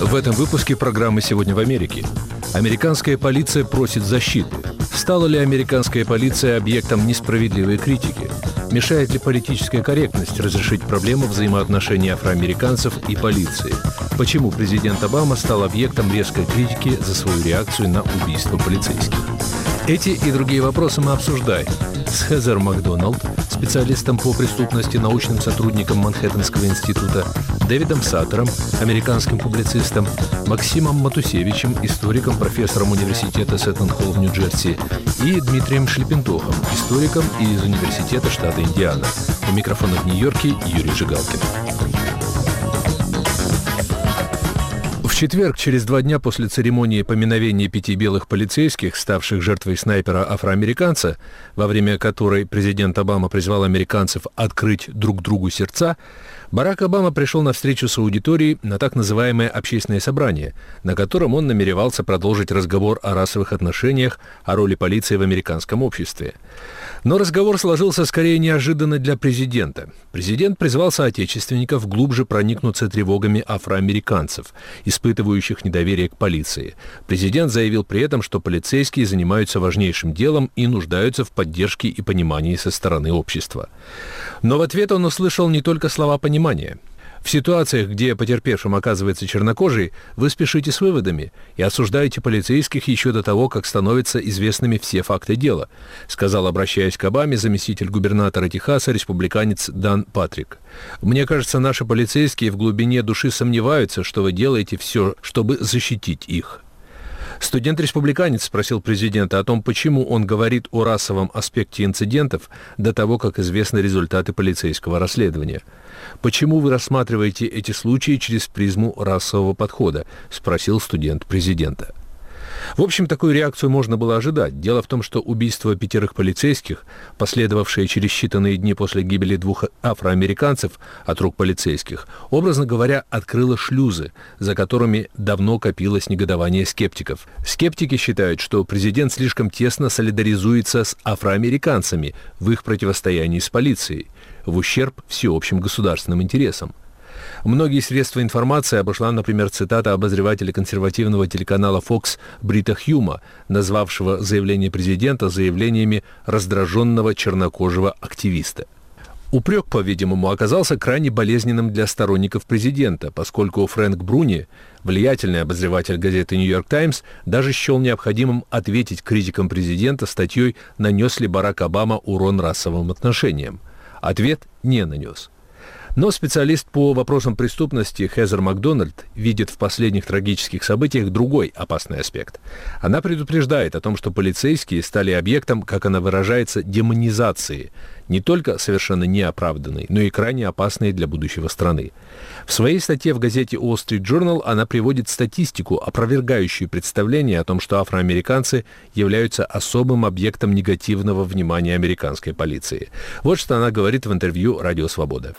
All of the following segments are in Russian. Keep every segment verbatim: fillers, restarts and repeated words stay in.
В этом выпуске программы «Сегодня в Америке». Американская полиция просит защиты. Стала ли американская полиция объектом несправедливой критики? Мешает ли политическая корректность разрешить проблему взаимоотношений афроамериканцев и полиции? Почему президент Обама стал объектом резкой критики за свою реакцию на убийство полицейских? Эти и другие вопросы мы обсуждаем с Хезер Макдоналд, специалистом по преступности, научным сотрудником Манхэттенского института, Дэвидом Саттером, американским публицистом, Максимом Матусевичем, историком, профессором университета Сеттон-Холл в Нью-Джерси, и Дмитрием Шлепентохом, историком из университета штата Индиана. У микрофона в Нью-Йорке Юрий Жигалкин. В четверг, через два дня после церемонии поминовения пяти белых полицейских, ставших жертвой снайпера-афроамериканца, во время которой президент Обама призвал американцев открыть друг другу сердца, Барак Обама пришел на встречу с аудиторией на так называемое общественное собрание, на котором он намеревался продолжить разговор о расовых отношениях, о роли полиции в американском обществе. Но разговор сложился скорее неожиданно для президента. Президент призвал соотечественников глубже проникнуться тревогами афроамериканцев, испытывающих недоверие к полиции. Президент заявил при этом, что полицейские занимаются важнейшим делом и нуждаются в поддержке и понимании со стороны общества. Но в ответ он услышал не только слова понимания. В ситуациях, где потерпевшим оказывается чернокожий, вы спешите с выводами и осуждаете полицейских еще до того, как становятся известными все факты дела, сказал, обращаясь к Обаме, заместитель губернатора Техаса, республиканец Дан Патрик. Мне кажется, наши полицейские в глубине души сомневаются, что вы делаете все, чтобы защитить их. Студент-республиканец спросил президента о том, почему он говорит о расовом аспекте инцидентов до того, как известны результаты полицейского расследования. «Почему вы рассматриваете эти случаи через призму расового подхода?» – спросил студент президента. В общем, такую реакцию можно было ожидать. Дело в том, что убийство пятерых полицейских, последовавшее через считанные дни после гибели двух афроамериканцев от рук полицейских, образно говоря, открыло шлюзы, за которыми давно копилось негодование скептиков. Скептики считают, что президент слишком тесно солидаризуется с афроамериканцами в их противостоянии с полицией, в ущерб всеобщим государственным интересам. Многие средства информации обошла, например, цитата обозревателя консервативного телеканала Fox Брита Хьюма, назвавшего заявление президента заявлениями раздраженного чернокожего активиста. Упрек, по-видимому, оказался крайне болезненным для сторонников президента, поскольку Фрэнк Бруни, влиятельный обозреватель газеты «Нью-Йорк Таймс», даже счел необходимым ответить критикам президента статьей «Нанес ли Барак Обама урон расовым отношениям?». Ответ не нанес. Но специалист по вопросам преступности Хезер Макдональд видит в последних трагических событиях другой опасный аспект. Она предупреждает о том, что полицейские стали объектом, как она выражается, демонизации, не только совершенно неоправданной, но и крайне опасной для будущего страны. В своей статье в газете Wall Street Journal она приводит статистику, опровергающую представление о том, что афроамериканцы являются особым объектом негативного внимания американской полиции. Вот что она говорит в интервью «Радио Свобода».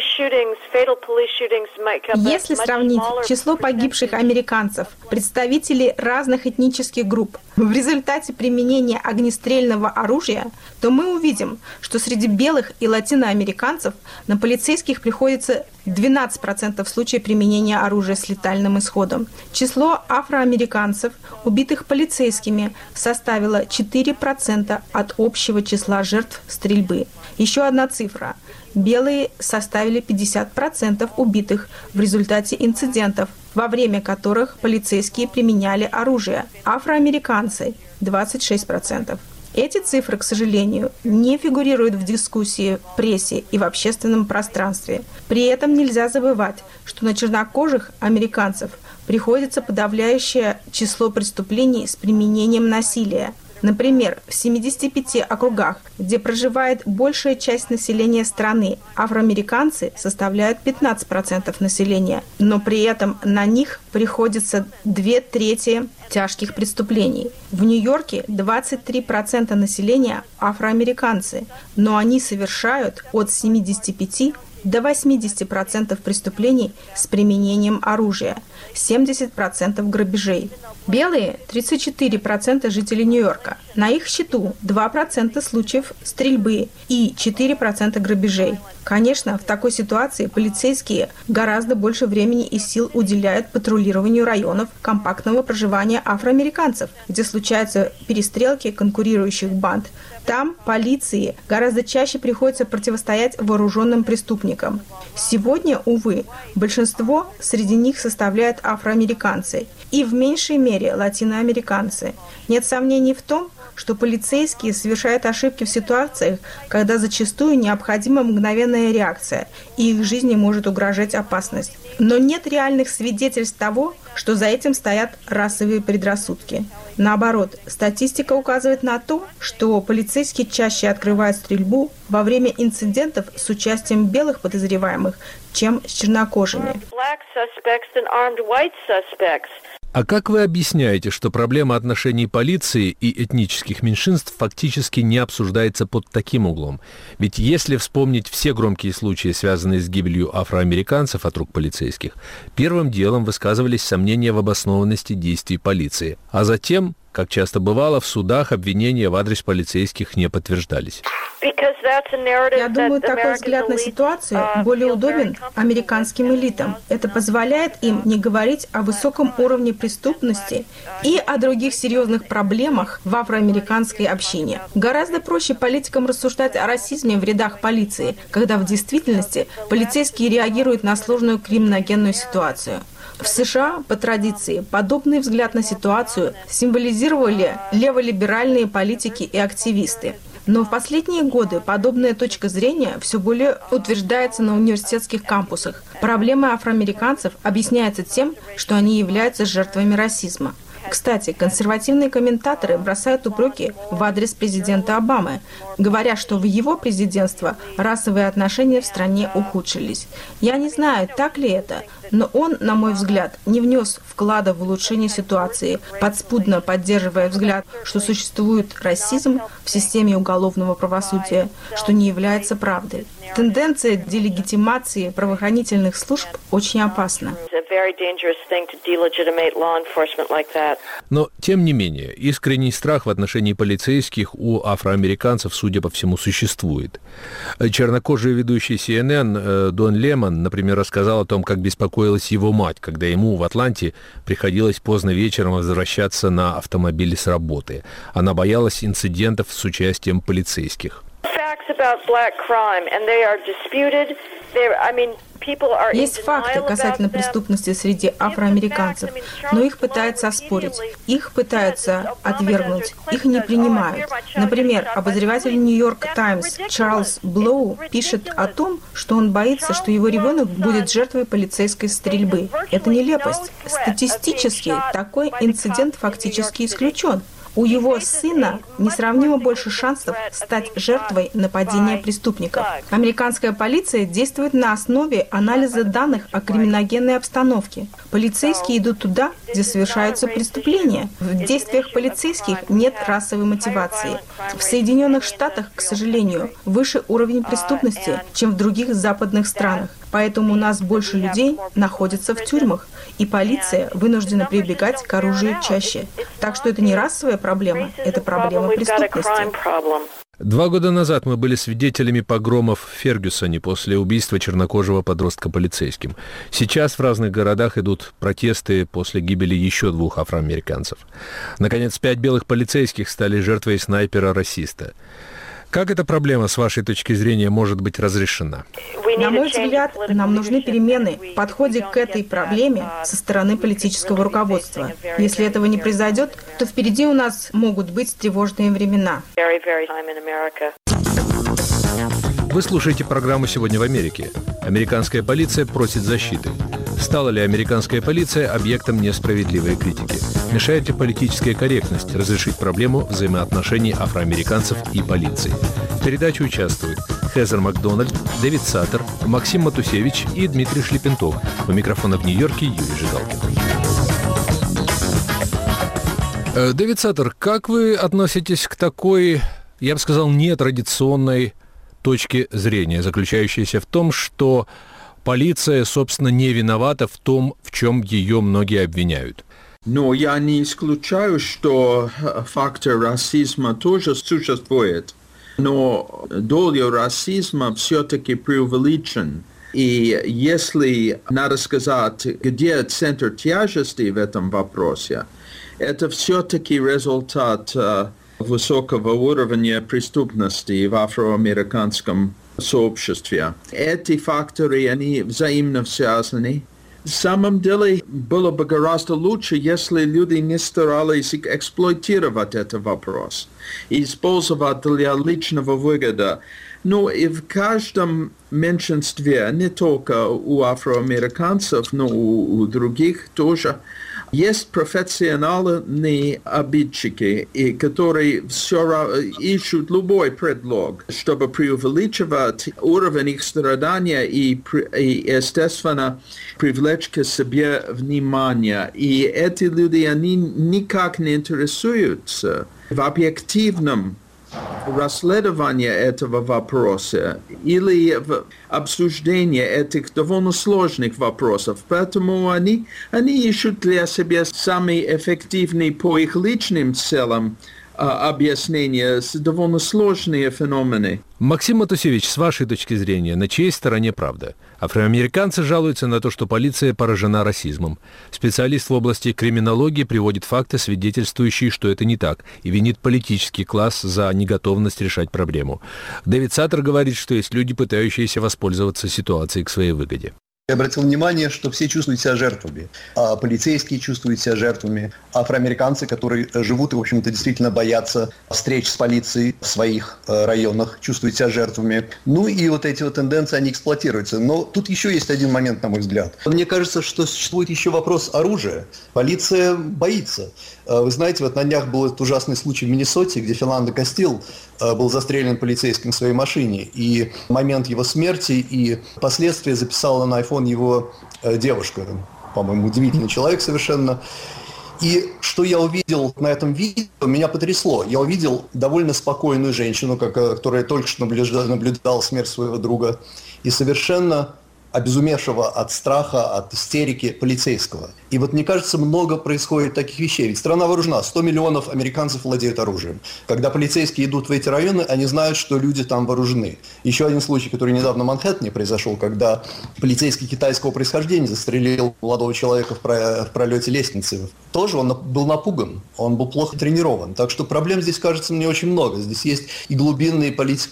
Если сравнить число погибших американцев, представителей разных этнических групп, в результате применения огнестрельного оружия, то мы увидим, что среди белых и латиноамериканцев на полицейских приходится двенадцать процентов случаев применения оружия с летальным исходом. Число афроамериканцев, убитых полицейскими, составило четыре процента от общего числа жертв стрельбы. Еще одна цифра. Белые составили пятьдесят процентов убитых в результате инцидентов, во время которых полицейские применяли оружие. Афроамериканцы – двадцать шесть процентов. Эти цифры, к сожалению, не фигурируют в дискуссии, в прессе и в общественном пространстве. При этом нельзя забывать, что на чернокожих американцев приходится подавляющее число преступлений с применением насилия. Например, в семидесяти пяти округах, где проживает большая часть населения страны, афроамериканцы составляют пятнадцать процентов населения, но при этом на них приходится две трети тяжких преступлений. В Нью-Йорке двадцать три процента населения афроамериканцы, но они совершают от семидесяти пяти до восьмидесяти процентов преступлений с применением оружия, семьдесят процентов грабежей. Белые – тридцать четыре процента жителей Нью-Йорка. На их счету два процента случаев стрельбы и четыре процента грабежей. Конечно, в такой ситуации полицейские гораздо больше времени и сил уделяют патрулированию районов компактного проживания афроамериканцев, где случаются перестрелки конкурирующих банд. Там полиции гораздо чаще приходится противостоять вооруженным преступникам. Сегодня, увы, большинство среди них составляют афроамериканцы и в меньшей мере латиноамериканцы. Нет сомнений в том, что полицейские совершают ошибки в ситуациях, когда зачастую необходима мгновенная реакция, и их жизни может угрожать опасность. Но нет реальных свидетельств того, что за этим стоят расовые предрассудки. Наоборот, статистика указывает на то, что полицейские чаще открывают стрельбу во время инцидентов с участием белых подозреваемых, чем с чернокожими. А как вы объясняете, что проблема отношений полиции и этнических меньшинств фактически не обсуждается под таким углом? Ведь если вспомнить все громкие случаи, связанные с гибелью афроамериканцев от рук полицейских, первым делом высказывались сомнения в обоснованности действий полиции, а затем, как часто бывало, в судах обвинения в адрес полицейских не подтверждались. Я думаю, такой взгляд на ситуацию более удобен американским элитам. Это позволяет им не говорить о высоком уровне преступности и о других серьезных проблемах в афроамериканской общине. Гораздо проще политикам рассуждать о расизме в рядах полиции, когда в действительности полицейские реагируют на сложную криминогенную ситуацию. В США, по традиции, подобный взгляд на ситуацию символизировали леволиберальные политики и активисты. Но в последние годы подобная точка зрения все более утверждается на университетских кампусах. Проблема афроамериканцев объясняется тем, что они являются жертвами расизма. Кстати, консервативные комментаторы бросают упреки в адрес президента Обамы, говоря, что в его президентство расовые отношения в стране ухудшились. Я не знаю, так ли это, но он, на мой взгляд, не внес вклада в улучшение ситуации, подспудно поддерживая взгляд, что существует расизм в системе уголовного правосудия, что не является правдой. Тенденция делегитимации правоохранительных служб очень опасна. Но, тем не менее, искренний страх в отношении полицейских у афроамериканцев, судя по всему, существует. Чернокожий ведущий си эн эн Дон Лемон, например, рассказал о том, как беспокоилась его мать, когда ему в Атланте приходилось поздно вечером возвращаться на автомобиле с работы. Она боялась инцидентов с участием полицейских. Есть факты касательно преступности среди афроамериканцев, но их пытаются оспорить, их пытаются отвергнуть, их не принимают. Например, обозреватель «Нью-Йорк Таймс» Чарльз Блоу пишет о том, что он боится, что его ребенок будет жертвой полицейской стрельбы. Это нелепость. Статистически такой инцидент фактически исключен. У его сына несравнимо больше шансов стать жертвой нападения преступников. Американская полиция действует на основе анализа данных о криминогенной обстановке. Полицейские идут туда, где совершаются преступления. В действиях полицейских нет расовой мотивации. В Соединенных Штатах, к сожалению, выше уровень преступности, чем в других западных странах. Поэтому у нас больше людей находятся в тюрьмах, и полиция вынуждена прибегать к оружию чаще. Так что это не расовая проблема, это проблема преступности. Два года назад мы были свидетелями погромов в Фергюсоне после убийства чернокожего подростка полицейским. Сейчас в разных городах идут протесты после гибели еще двух афроамериканцев. Наконец, пять белых полицейских стали жертвой снайпера-расиста. Как эта проблема, с вашей точки зрения, может быть разрешена? На мой взгляд, нам нужны перемены в подходе к этой проблеме со стороны политического руководства. Если этого не произойдет, то впереди у нас могут быть тревожные времена. Вы слушаете программу «Сегодня в Америке». Американская полиция просит защиты. Стала ли американская полиция объектом несправедливой критики? Мешает ли политическая корректность разрешить проблему взаимоотношений афроамериканцев и полиции? В передаче участвуют Хезер Макдональд, Дэвид Саттер, Максим Матусевич и Дмитрий Шлепентов. У микрофона в Нью-Йорке Юрий Жигалкин. Дэвид Саттер, как вы относитесь к такой, я бы сказал, нетрадиционной точке зрения, заключающейся в том, что полиция, собственно, не виновата в том, в чем ее многие обвиняют? Но я не исключаю, что фактор расизма тоже существует. Но доля расизма все-таки преувеличена. И если надо сказать, где центр тяжести в этом вопросе, это все-таки результат э, высокого уровня преступности в афроамериканском сообществе. Эти факторы, они взаимно связаны. На самом деле, было бы гораздо лучше, если люди не старались эксплуатировать этот вопрос и использовать для личного выгода. Но и в каждом меньшинстве, не только у афроамериканцев, но у, у других тоже, есть профессиональные обидчики, и которые все ищут любой предлог, чтобы преувеличивать уровень их страдания и, и естественно, привлечь к себе внимание. И эти люди, они никак не интересуются в объективном расследование этого вопроса или в обсуждение этих довольно сложных вопросов. Поэтому они, они ищут для себя самые эффективные по их личным целям объяснения с довольно сложные феномены. Максим Матусевич, с вашей точки зрения, на чьей стороне правда? Афроамериканцы жалуются на то, что полиция поражена расизмом. Специалист в области криминологии приводит факты, свидетельствующие, что это не так, и винит политический класс за неготовность решать проблему. Дэвид Саттер говорит, что есть люди, пытающиеся воспользоваться ситуацией к своей выгоде. Я обратил внимание, что все чувствуют себя жертвами. А полицейские чувствуют себя жертвами. Афроамериканцы, которые живут и, в общем-то, действительно боятся встреч с полицией в своих районах, чувствуют себя жертвами. Ну и вот эти вот тенденции, они эксплуатируются. Но тут еще есть один момент, на мой взгляд. Мне кажется, что существует еще вопрос оружия. Полиция боится. Вы знаете, вот на днях был этот ужасный случай в Миннесоте, где Филандо Кастил был застрелен полицейским в своей машине. И момент его смерти и последствия записала на iPhone его девушка. По-моему, удивительный человек совершенно. И что я увидел на этом видео, меня потрясло. Я увидел довольно спокойную женщину, которая только что наблюдала смерть своего друга, и совершенно обезумевшего от страха, от истерики полицейского. И вот, мне кажется, много происходит таких вещей. Ведь страна вооружена, сто миллионов американцев владеют оружием. Когда полицейские идут в эти районы, они знают, что люди там вооружены. Еще один случай, который недавно в Манхэттене произошел, когда полицейский китайского происхождения застрелил молодого человека в пролете лестницы. Тоже он был напуган, он был плохо тренирован. Так что проблем здесь, кажется, мне очень много. Здесь есть и глубинные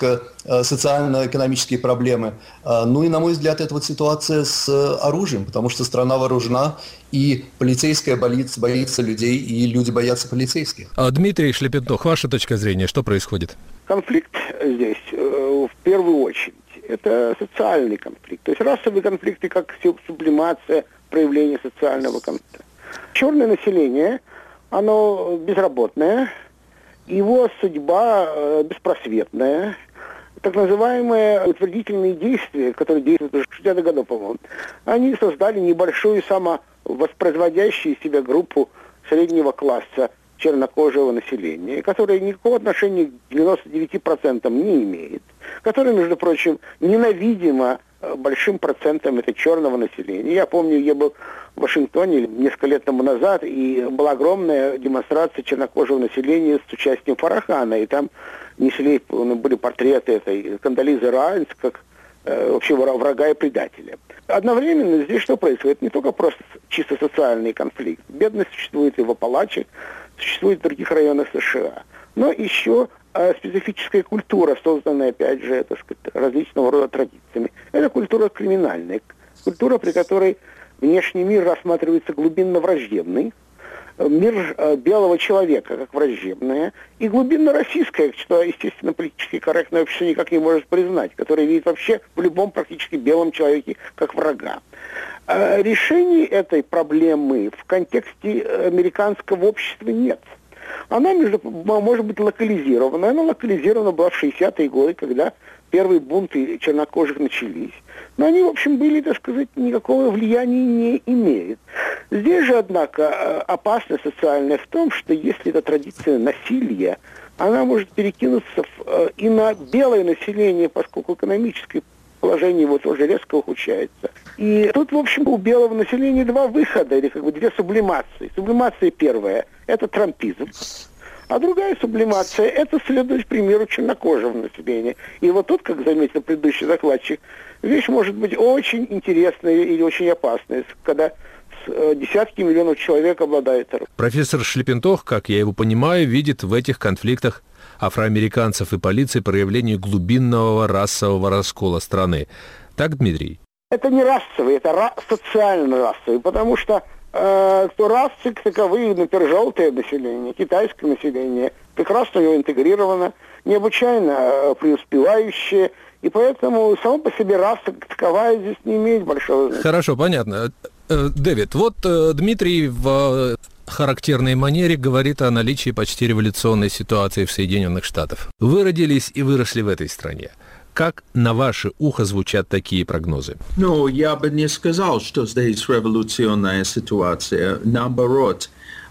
политико-социально-экономические проблемы. Ну и, на мой взгляд, это вот ситуация с оружием, потому что страна вооружена, и полицейская боится, боится людей, и люди боятся полицейских. А Дмитрий Шлепетнов, ваша точка зрения, что происходит? Конфликт здесь в первую очередь это социальный конфликт. То есть расовые конфликты как сублимация проявления социального конфликта. Черное население, оно безработное, его судьба беспросветная. Так называемые утвердительные действия, которые действуют уже шестидесятых годов, по-моему, они создали небольшую самовоспроизводящую себя группу среднего класса чернокожего населения, которая никакого отношения к девяноста девяти процентам не имеет, которая, между прочим, ненавидима большим процентом это черного населения. Я помню, я был в Вашингтоне несколько лет тому назад, и была огромная демонстрация чернокожего населения с участием Фарахана, и там несли, были портреты этой Кондолизы Райс, как э, вообще врага и предателя. Одновременно здесь что происходит? Не только просто чисто социальный конфликт. Бедность существует и в Апалаче, существует в других районах США. Но еще э, специфическая культура, созданная, опять же, так сказать, различного рода традициями. Это культура криминальная. Культура, при которой внешний мир рассматривается глубинно враждебный. Мир э, белого человека как враждебное, и глубинно российское, что, естественно, политически корректное общество никак не может признать, которое видит вообще в любом практически белом человеке как врага. Э, решений этой проблемы в контексте американского общества нет. Она, между, может быть, локализирована. Она локализирована была в шестидесятые годы, когда первые бунты чернокожих начались. Но они, в общем, были, так сказать, никакого влияния не имеют. Здесь же, однако, опасность социальная в том, что если эта традиция насилия, она может перекинуться в, и на белое население, поскольку экономическое положение его тоже резко ухудшается. И тут, в общем, у белого населения два выхода, или как бы две сублимации. Сублимация первая – это трампизм. А другая сублимация – это следовать примеру чернокожего населения. И вот тут, как заметил предыдущий докладчик, вещь может быть очень интересная или очень опасная, когда десятки миллионов человек обладают этим. Профессор Шлепентох, как я его понимаю, видит в этих конфликтах афроамериканцев и полиции проявление глубинного расового раскола страны. Так, Дмитрий? Это не расовый, это ра- социально-расовый, потому что э, кто расы таковые, например, желтое население, китайское население, прекрасно у него интегрировано, необычайно э, преуспевающее, и поэтому само по себе раса как таковая здесь не имеет большого значения. Хорошо, понятно. Дэвид, вот Дмитрий в характерной манере говорит о наличии почти революционной ситуации в Соединенных Штатах. Вы родились и выросли в этой стране. Как на ваше ухо звучат такие прогнозы? Ну, я бы не сказал, что здесь революционная ситуация. Наоборот,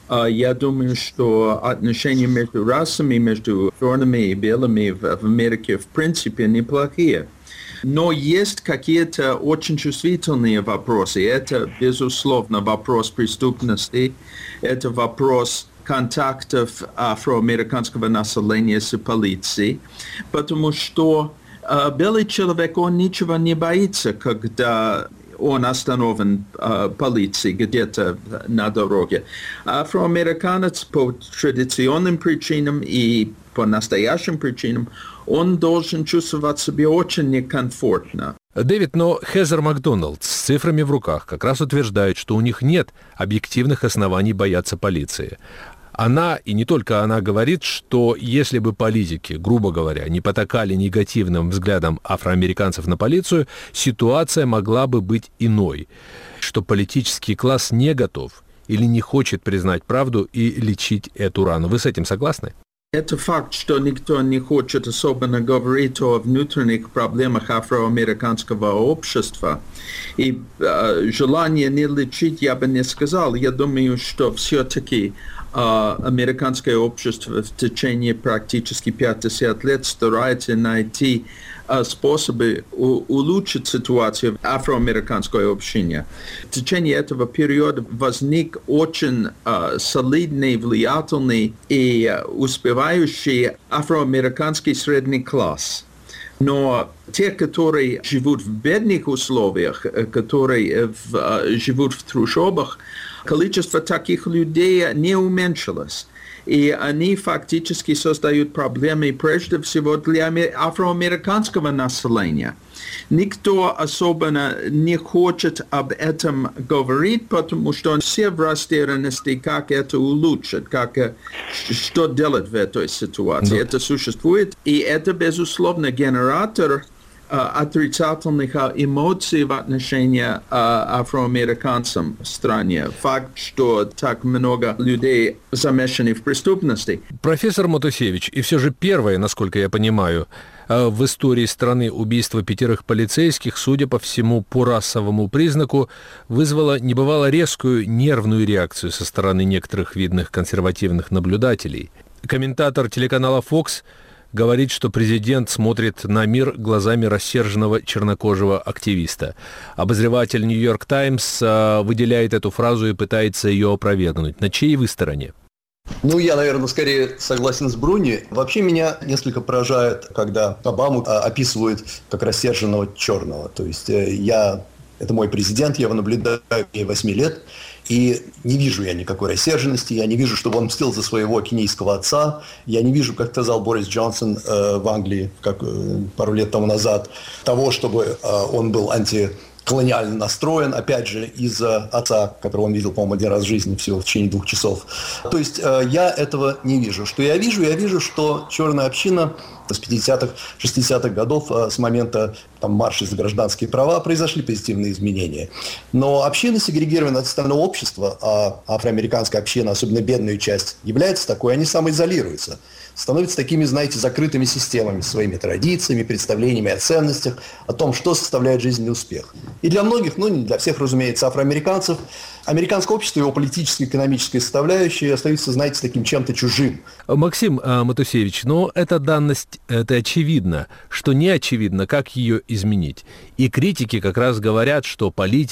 я думаю, что отношения между расами, между черными и белыми в Америке в принципе неплохие. Но есть какие-то очень чувствительные вопросы. Это, безусловно, вопрос преступности, это вопрос контактов афроамериканского населения с полицией, потому что э, белый человек, он ничего не боится, когда он остановлен э, полицией где-то на дороге. Афроамериканец по традиционным причинам и по настоящим причинам, он должен чувствовать себя очень некомфортно. Дэвид, но Хезер Макдоналд с цифрами в руках как раз утверждает, что у них нет объективных оснований бояться полиции. Она, и не только она, говорит, что если бы политики, грубо говоря, не потакали негативным взглядом афроамериканцев на полицию, ситуация могла бы быть иной, что политический класс не готов или не хочет признать правду и лечить эту рану. Вы с этим согласны? Это факт, что никто не хочет особенно говорить о внутренних проблемах афроамериканского общества. И э, желание не лечить я бы не сказал. Я думаю, что все-таки э, американское общество в течение практически пятьдесят лет старается найти э, способы у- улучшить ситуацию афроамериканского общения. В течение этого периода возник очень э, солидный, влиятельный и э, успевающий афроамериканский средний класс. Но те, которые живут в бедных условиях, которые в, живут в трущобах, количество таких людей не уменьшилось. И они фактически создают проблемы прежде всего для афроамериканского населения. Никто особенно не хочет об этом говорить, потому что все в растерянности, как это улучшить, как, что делать в этой ситуации. Да. Это существует, и это, безусловно, генератор отрицательных эмоций в отношении афроамериканцам в стране. Факт, что так много людей замешаны в преступности. Профессор Матусевич, и все же первое, насколько я понимаю, в истории страны убийство пятерых полицейских, судя по всему, по расовому признаку, вызвало небывало резкую нервную реакцию со стороны некоторых видных консервативных наблюдателей. Комментатор телеканала Fox говорит, что президент смотрит на мир глазами рассерженного чернокожего активиста. Обозреватель «Нью-Йорк Таймс» выделяет эту фразу и пытается ее опровергнуть. На чьей вы стороне? Ну, я, наверное, скорее согласен с Бруни. Вообще меня несколько поражает, когда Обаму описывают как рассерженного черного. То есть я, это мой президент, я его наблюдаю ей восемь лет, и не вижу я никакой рассерженности, я не вижу, чтобы он мстил за своего кенийского отца, я не вижу, как сказал Борис Джонсон э, в Англии как, э, пару лет тому назад, того, чтобы э, он был анти... колониально настроен, опять же, из-за отца, которого он видел, по-моему, один раз в жизни всего в течение двух часов. То есть э, я этого не вижу. Что я вижу? Я вижу, что черная община с пятидесятых, шестидесятых годов, э, с момента там, марша за гражданские права, произошли позитивные изменения. Но община сегрегирована от остального общества, а афроамериканская община, особенно бедная часть, является такой, они самоизолируются. Становятся такими, знаете, закрытыми системами, своими традициями, представлениями о ценностях, о том, что составляет жизненный успех. И для многих, ну не для всех, разумеется, афроамериканцев, американское общество, его политическая и экономическая составляющая остаются, знаете, таким чем-то чужим. Максим Матусевич, но эта данность, это очевидно, что не очевидно, как ее изменить. И критики как раз говорят, что политики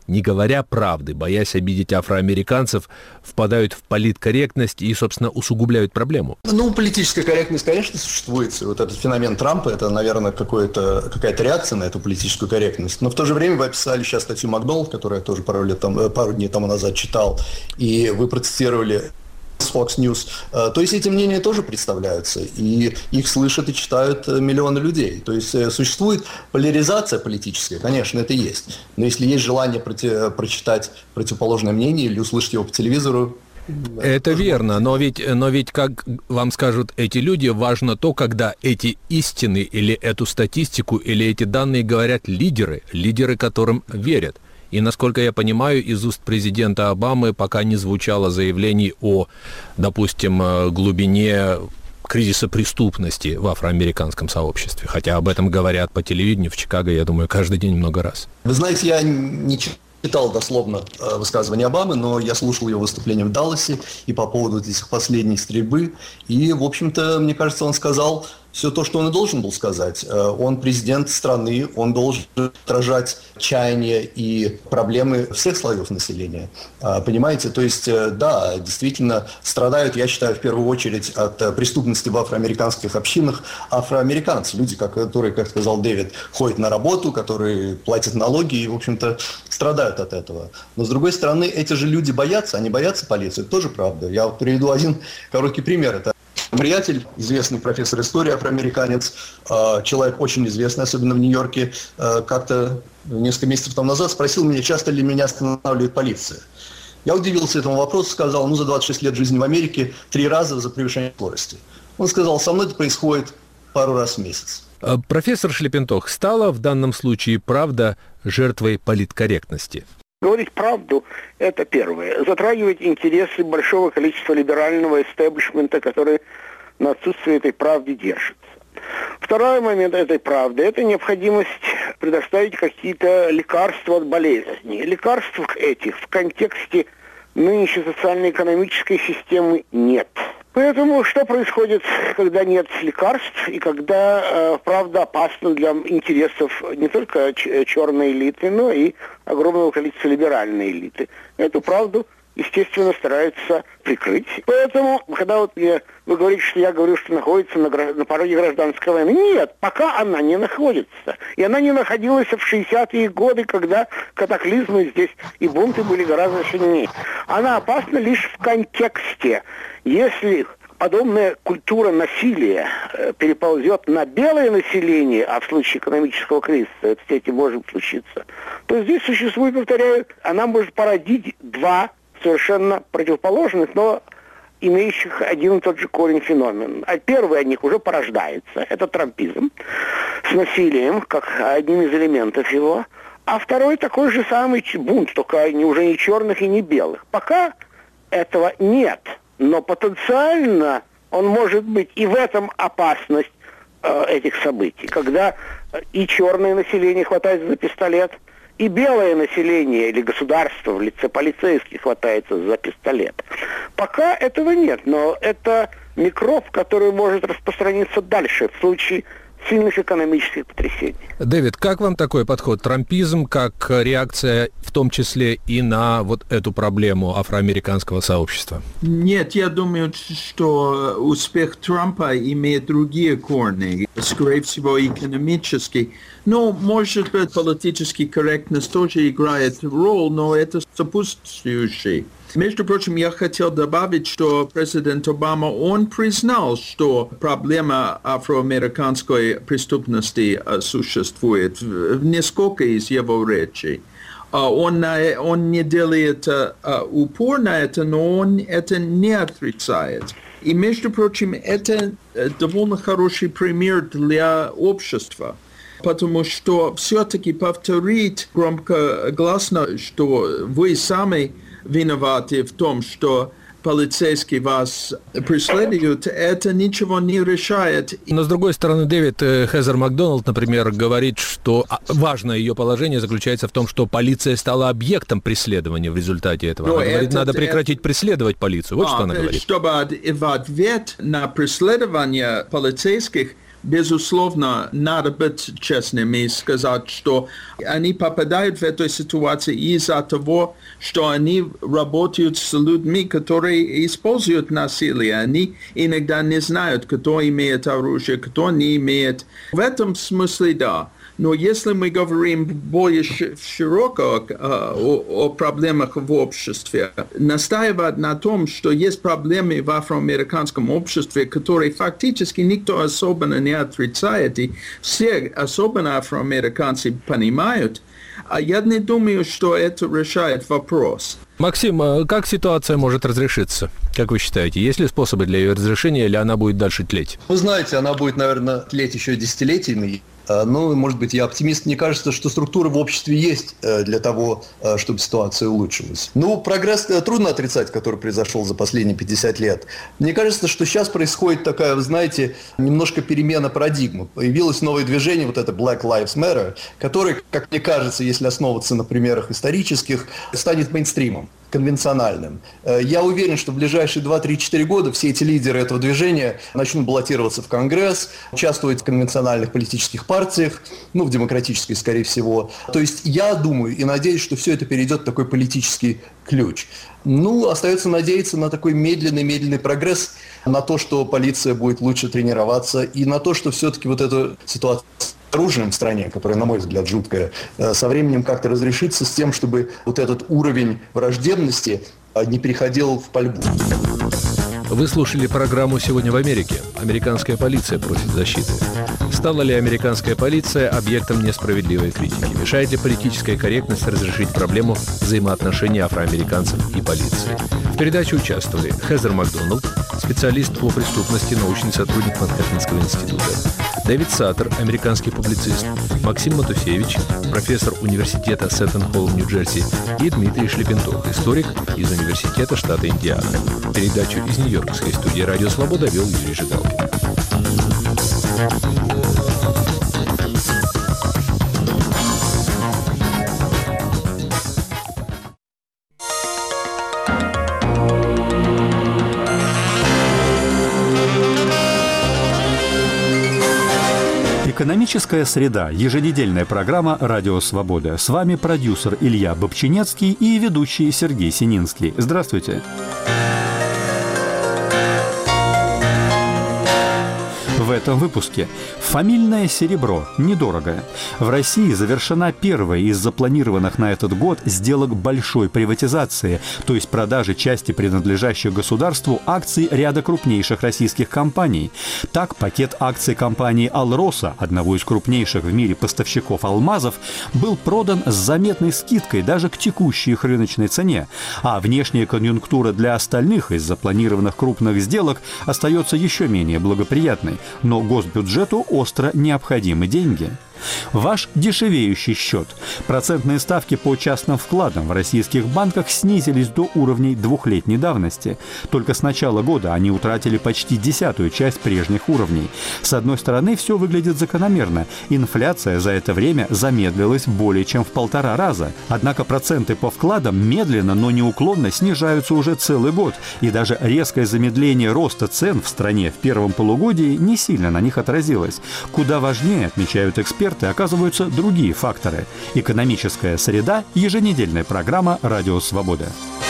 не говоря правды, боясь обидеть афроамериканцев, впадают в политкорректность и, собственно, усугубляют проблему? Ну, политическая корректность, конечно, существует. Вот этот феномен Трампа, это, наверное, какое-то, какая-то реакция на эту политическую корректность. Но в то же время вы описали сейчас статью Макдоналд, которую я тоже пару, лет там, пару дней тому назад читал, и вы процитировали Fox News. То есть эти мнения тоже представляются, и их слышат и читают миллионы людей. То есть существует поляризация политическая, конечно, это есть. Но если есть желание проти- прочитать противоположное мнение или услышать его по телевизору, это верно, но ведь, но ведь, как вам скажут эти люди, важно то, когда эти истины или эту статистику, или эти данные говорят лидеры, лидеры, которым верят. И, насколько я понимаю, из уст президента Обамы пока не звучало заявлений о, допустим, глубине кризиса преступности в афроамериканском сообществе. Хотя об этом говорят по телевидению в Чикаго, я думаю, каждый день много раз. Вы знаете, я не читал дословно высказывания Обамы, но я слушал его выступление в Далласе и по поводу этих последней стрельбы. И, в общем-то, мне кажется, он сказал все то, что он и должен был сказать. Он президент страны, он должен отражать чаяния и проблемы всех слоев населения. Понимаете? То есть, да, действительно страдают, я считаю, в первую очередь от преступности в афроамериканских общинах афроамериканцы. Люди, которые, как сказал Дэвид, ходят на работу, которые платят налоги и, в общем-то, страдают от этого. Но, с другой стороны, эти же люди боятся, они боятся полиции. Это тоже правда. Я вот приведу один короткий пример. Это приятель, известный профессор истории, афроамериканец, человек очень известный, особенно в Нью-Йорке, как-то несколько месяцев тому назад спросил меня, часто ли меня останавливает полиция. Я удивился этому вопросу, сказал, ну, за двадцать шесть лет жизни в Америке три раза за превышение скорости. Он сказал, со мной это происходит пару раз в месяц. Профессор Шлепентох, стала в данном случае правда жертвой политкорректности? Говорить правду – это первое. Затрагивать интересы большого количества либерального истеблишмента, который на отсутствие этой правды держится. Второй момент этой правды – это необходимость предоставить какие-то лекарства от болезней. Лекарств этих в контексте нынешней социально-экономической системы нет. Поэтому что происходит, когда нет лекарств и когда э, правда опасна для интересов не только ч- черной элиты, но и огромного количества либеральной элиты? Эту правду, естественно, стараются прикрыть. Поэтому, когда вот я, вы говорите, что я говорю, что находится на, на пороге гражданской войны, нет, пока она не находится. И она не находилась в шестидесятые годы, когда катаклизмы здесь и бунты были гораздо сильнее. Она опасна лишь в контексте. Если подобная культура насилия э, переползет на белое население, а в случае экономического кризиса это, кстати, может случиться, то здесь существует, повторяю, она может породить два совершенно противоположных, но имеющих один и тот же корень феномен. А первый от них уже порождается, это трампизм с насилием, как одним из элементов его, а второй такой же самый бунт, только не, уже не черных и не белых. Пока этого нет. Но потенциально он может быть, и в этом опасность э, этих событий, когда и черное население хватается за пистолет, и белое население или государство в лице полицейских хватается за пистолет. Пока этого нет, но это микроб, который может распространиться дальше в случае сильных экономических потрясений. Дэвид, как вам такой подход? Трампизм как реакция в том числе и на вот эту проблему афроамериканского сообщества? Нет, я думаю, что успех Трампа имеет другие корни, скорее всего, экономический. Ну, может быть, политическая корректность тоже играет роль, но это сопутствующий. Между прочим, я хотел добавить, что президент Обама, он признал, что проблема афроамериканской преступности существует в несколько из его речей. Он, он не делает упор на это, но он это не отрицает. И, между прочим, это довольно хороший пример для общества. Потому что все-таки повторить громкогласно, что вы сами виноваты в том, что полицейские вас преследуют, это ничего не решает. Но, с другой стороны, Дэвид, Хезер Макдоналд, например, говорит, что важное ее положение заключается в том, что полиция стала объектом преследования в результате этого. Но она говорит, это, надо это, прекратить преследовать полицию. Вот а, что она говорит. Чтобы в ответ на преследование полицейских безусловно, надо быть честными и сказать, что они попадают в эту ситуацию из-за того, что они работают с людьми, которые используют насилие. Они иногда не знают, кто имеет оружие, кто не имеет. В этом смысле, да. Но если мы говорим более широко э, о, о проблемах в обществе, настаивать на том, что есть проблемы в афроамериканском обществе, которые фактически никто особенно не отрицает, и все, особенно афроамериканцы, понимают, а я не думаю, что это решает вопрос. Максим, как ситуация может разрешиться? Как вы считаете, есть ли способы для ее разрешения, или она будет дальше тлеть? Вы знаете, она будет, наверное, тлеть еще десятилетиями. Ну, может быть, я оптимист. Мне кажется, что структура в обществе есть для того, чтобы ситуация улучшилась. Ну, прогресс трудно отрицать, который произошел за последние пятьдесят лет. Мне кажется, что сейчас происходит такая, вы знаете, немножко перемена парадигмы. Появилось новое движение, вот это Black Lives Matter, которое, как мне кажется, если основываться на примерах исторических, станет мейнстримом, конвенциональным. Я уверен, что в ближайшие два-три-четыре года все эти лидеры этого движения начнут баллотироваться в Конгресс, участвовать в конвенциональных политических партиях, ну, в демократической, скорее всего. То есть я думаю и надеюсь, что все это перейдет в такой политический ключ. Ну, остается надеяться на такой медленный-медленный прогресс, на то, что полиция будет лучше тренироваться, и на то, что все-таки вот эта ситуация оружием в стране, которое, на мой взгляд, жуткое, со временем как-то разрешится с тем, чтобы вот этот уровень враждебности не переходил в пальбу. Вы слушали программу «Сегодня в Америке». Американская полиция просит защиты. Стала ли американская полиция объектом несправедливой критики? Мешает ли политическая корректность разрешить проблему взаимоотношений афроамериканцев и полиции? В передаче участвовали Хезер Макдоналд, специалист по преступности, научный сотрудник Манхэттенского института, Дэвид Саттер, американский публицист, Максим Матусевич, профессор университета Сеттон-Холл, Нью-Джерси, и Дмитрий Шлепентов, историк из университета штата Индиана. Передачу из Нью-Йоркской студии «Радио Свобода» вел Юрий Жигалкин. Экономическая среда. Еженедельная программа «Радио Свобода». С вами продюсер Илья Бобчинецкий и ведущий Сергей Сининский. Здравствуйте. В этом выпуске. Фамильное серебро. Недорого. В России завершена первая из запланированных на этот год сделок большой приватизации, то есть продажи части принадлежащих государству акций ряда крупнейших российских компаний. Так, пакет акций компании «Алроса», одного из крупнейших в мире поставщиков алмазов, был продан с заметной скидкой даже к текущей их рыночной цене, а внешняя конъюнктура для остальных из запланированных крупных сделок остается еще менее благоприятной. Но госбюджету остро необходимы деньги. Ваш дешевеющий счет. Процентные ставки по частным вкладам в российских банках снизились до уровней двухлетней давности. Только с начала года они утратили почти десятую часть прежних уровней. С одной стороны, все выглядит закономерно. Инфляция за это время замедлилась более чем в полтора раза. Однако проценты по вкладам медленно, но неуклонно снижаются уже целый год. И даже резкое замедление роста цен в стране в первом полугодии не сильно на них отразилось. Куда важнее, отмечают эксперты, оказываются другие факторы. Экономическая среда. Еженедельная программа «Радио Свобода».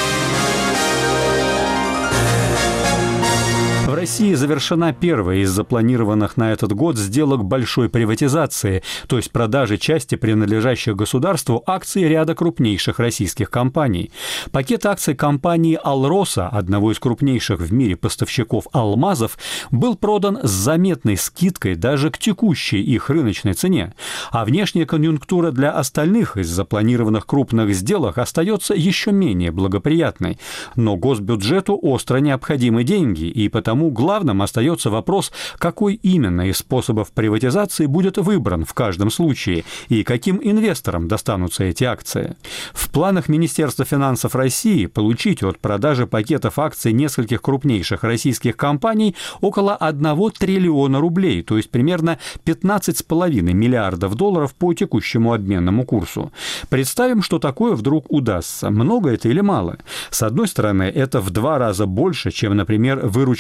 В России завершена первая из запланированных на этот год сделок большой приватизации, то есть продажи части принадлежащих государству акций ряда крупнейших российских компаний. Пакет акций компании «Алроса», одного из крупнейших в мире поставщиков алмазов, был продан с заметной скидкой даже к текущей их рыночной цене. А внешняя конъюнктура для остальных из запланированных крупных сделок остается еще менее благоприятной. Но госбюджету остро необходимы деньги, и потому главным остается вопрос, какой именно из способов приватизации будет выбран в каждом случае и каким инвесторам достанутся эти акции. В планах Министерства финансов России получить от продажи пакетов акций нескольких крупнейших российских компаний около одного триллиона рублей, то есть примерно пятнадцать с половиной миллиардов долларов по текущему обменному курсу. Представим, что такое вдруг удастся. Много это или мало? С одной стороны, это в два раза больше, чем, например, выручило правительство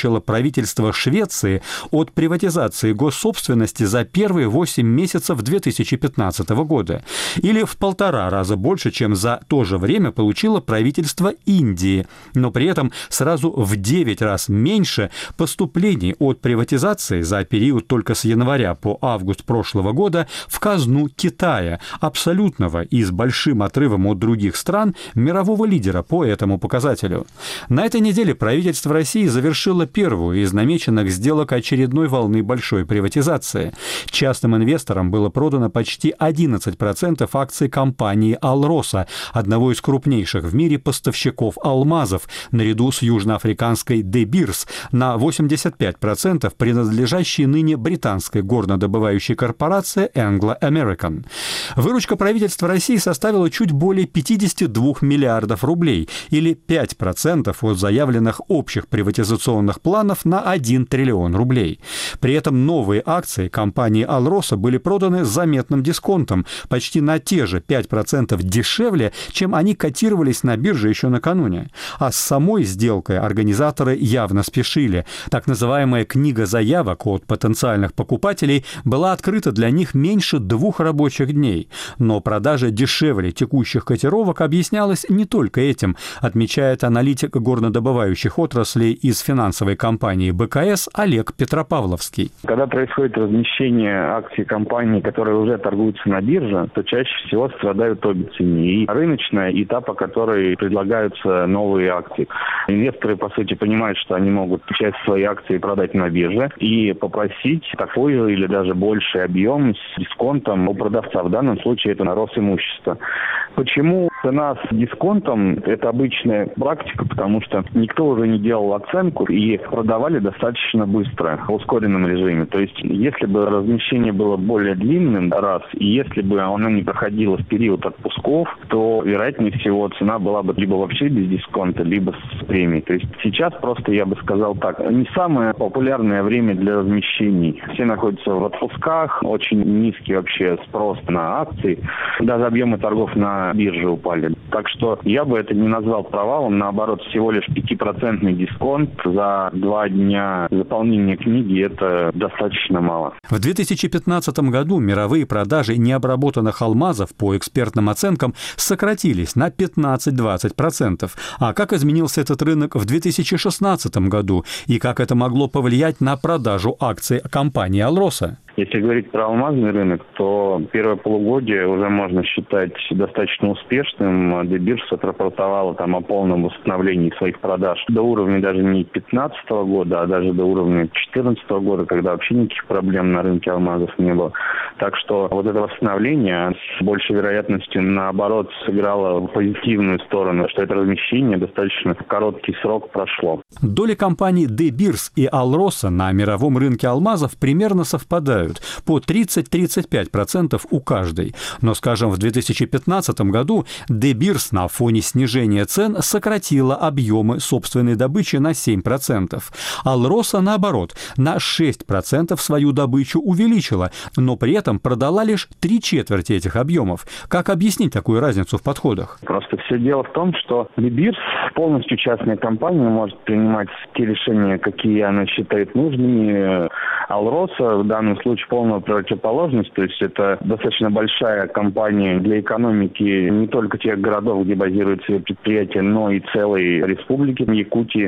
правительства Швеции от приватизации госсобственности за первые восемь месяцев две тысячи пятнадцатого года, или в полтора раза больше, чем за то же время получило правительство Индии, но при этом сразу в девять раз меньше поступлений от приватизации за период только с января по август прошлого года в казну Китая, абсолютного и с большим отрывом от других стран мирового лидера по этому показателю. На этой неделе правительство России завершило первую из намеченных сделок очередной волны большой приватизации. Частным инвесторам было продано почти одиннадцать процентов акций компании «Алроса», одного из крупнейших в мире поставщиков алмазов, наряду с южноафриканской «Де Бирс», на восемьдесят пять процентов принадлежащей ныне британской горнодобывающей корпорации Anglo American. Выручка правительства России составила чуть более пятьдесят два миллиардов рублей, или пять процентов от заявленных общих приватизационных планов на один триллион рублей. При этом новые акции компании «Алроса» были проданы с заметным дисконтом, почти на те же пять процентов дешевле, чем они котировались на бирже еще накануне. А с самой сделкой организаторы явно спешили. Так называемая книга заявок от потенциальных покупателей была открыта для них меньше двух рабочих дней. Но продажа дешевле текущих котировок объяснялась не только этим, отмечает аналитик горнодобывающих отраслей из финансовой компании бэ ка эс Олег Петропавловский. Когда происходит размещение акций компаний, которые уже торгуются на бирже, то чаще всего страдают обе цены. И рыночная, и та, по которой предлагаются новые акции. Инвесторы, по сути, понимают, что они могут часть своей акции продать на бирже и попросить такой же или даже больший объем с дисконтом у продавца. В данном случае это Росимущество. Почему цена с дисконтом? Это обычная практика, потому что никто уже не делал оценку и продавали достаточно быстро, в ускоренном режиме. То есть, если бы размещение было более длинным, раз, и если бы оно не проходило в период отпусков, то, вероятнее всего, цена была бы либо вообще без дисконта, либо с премией. То есть, сейчас просто, я бы сказал так, не самое популярное время для размещений. Все находятся в отпусках, очень низкий вообще спрос на акции, даже объемы торгов на бирже упали. Так что я бы это не назвал провалом, наоборот, всего лишь пятипроцентный дисконт за два дня заполнения книги – это достаточно мало. В две тысячи пятнадцатом году мировые продажи необработанных алмазов по экспертным оценкам сократились на пятнадцать-двадцать процентов. А как изменился этот рынок в две тысячи шестнадцатом году и как это могло повлиять на продажу акций компании «Алроса»? Если говорить про алмазный рынок, то первое полугодие уже можно считать достаточно успешным. Де Бирс отрапортовала там о полном восстановлении своих продаж до уровня даже не две тысячи пятнадцатого года, а даже до уровня две тысячи четырнадцатого года, когда вообще никаких проблем на рынке алмазов не было. Так что вот это восстановление с большей вероятностью, наоборот, сыграло в позитивную сторону, что это размещение достаточно в короткий срок прошло. Доли компаний Де Бирс и «Алроса» на мировом рынке алмазов примерно совпадают. По тридцать-тридцать пять процентов у каждой. Но, скажем, в две тысячи пятнадцатом году Де Бирс на фоне снижения цен сократила объемы собственной добычи на семь процентов. «Алроса», наоборот, на шесть процентов свою добычу увеличила, но при этом продала лишь три четверти этих объемов. Как объяснить такую разницу в подходах? Просто все дело в том, что Де Бирс, полностью частная компания, может принимать те решения, какие она считает нужными. «Алроса» в данном случае полная противоположность, то есть это достаточно большая компания для экономики не только тех городов, где базируются ее предприятия, но и целой республики Якутии,